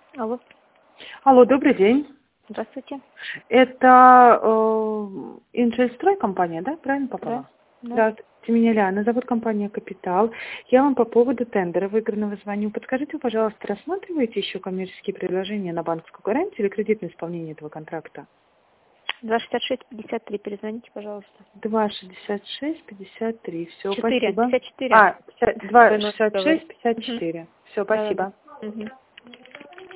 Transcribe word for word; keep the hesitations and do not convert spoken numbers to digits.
Алло. Алло, добрый день. Здравствуйте. Это э, Инжельстрой компания, да? Правильно попала? Да. Да. Здравствуйте, меня Ляна, зовут компания «Капитал». Я вам по поводу тендера выигранного звоню. Подскажите, пожалуйста, рассматриваете еще коммерческие предложения на банковскую гарантию или кредитное исполнение этого контракта? два шестьдесят шесть пятьдесят три. Перезвоните, пожалуйста. два шестьдесят шесть пятьдесят три. Все, четыре. спасибо. пятьдесят четыре. А, два Вы номер шестьдесят говорите. шесть пятьдесят четыре. Все, спасибо. Да-да-да. Мгм.